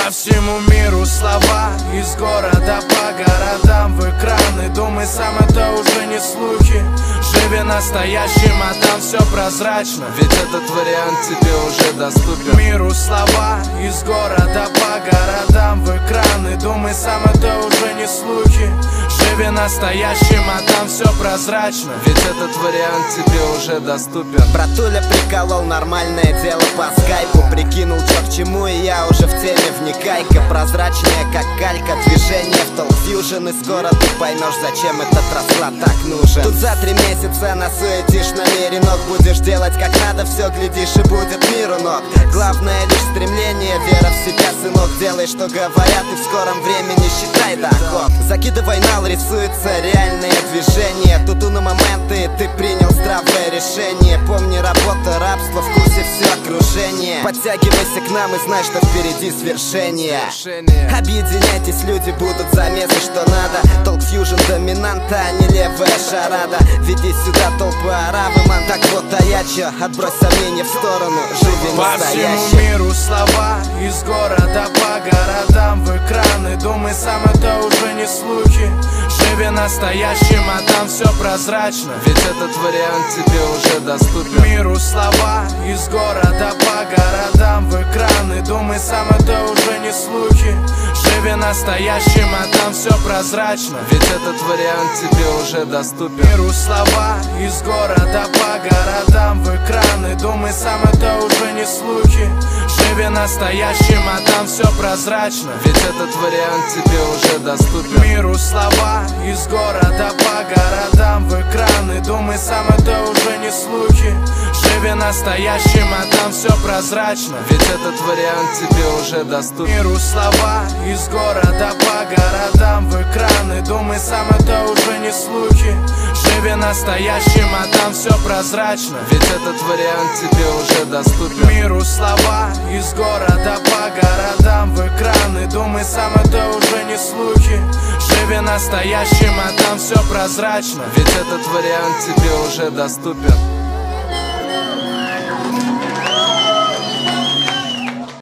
По всему миру слова, из города по городам, в экраны. Думай сам, это уже не слухи. Живи настоящим, а там все прозрачно, ведь этот вариант тебе уже доступен. Миру слова, из города по городам, в экраны. Думай сам, это уже не слухи. Живи настоящим, а там все прозрачно, ведь этот вариант тебе уже доступен. Братуля приколол, нормальное дело по скайпу. Прикинул, чё к чему, и я уже в теме, вникай-ка. Прозрачная, как калька, движение в толк-фьюжн. И скоро ты поймешь, зачем этот расклад так нужен. Тут за 3 месяца насуетишь намеренок. Будешь делать как надо, все глядишь, и будет миру ног. Главное лишь стремление, вера в себя, сынок. Делай, что говорят, и в скором времени считай доход. Закидывай нал, рисуется реальное движение. Тут на моменты ты принял здравое решение. Помни, работа, рабство, в курсе все окружение. Подтягивайся к нам и знай, что впереди свершение. Объединяйтесь, люди, будут замесы, что надо. Толк-фьюжн доминанта, а не левая шарада. Веди сюда толпы аравы, ман. Так вот, а я чё? Отбрось сомнения в сторону, живи настоящим. По всему миру слова, из города по городам, в экраны. Думай сам, это уже не слухи. Живи настоящим, а там все прозрачно, ведь этот вариант тебе уже доступен. Миру слова, из города по городам, в экраны. Думай сам, это уже не слухи. Живи настоящим, а там все прозрачно, ведь этот вариант тебе уже доступен. Миру слова, из города по городам, в экраны. Думай сам, это уже не слухи. Живи настоящим, а там все прозрачно, ведь этот вариант тебе уже доступен. Миру слова, из города по городам, в экраны. Думай сам, это уже не слухи. Живи настоящим, а там все прозрачно, ведь этот вариант тебе уже доступен. Миру слова, из города по городам, в экраны. Думай сам, это уже не слухи. Живи настоящим, а там все прозрачно, ведь этот вариант тебе уже доступен. Миру слова, из города по городам, в экраны. Думай сам, это уже не слухи. Живи настоящим, а там все прозрачно, ведь этот вариант тебе уже доступен.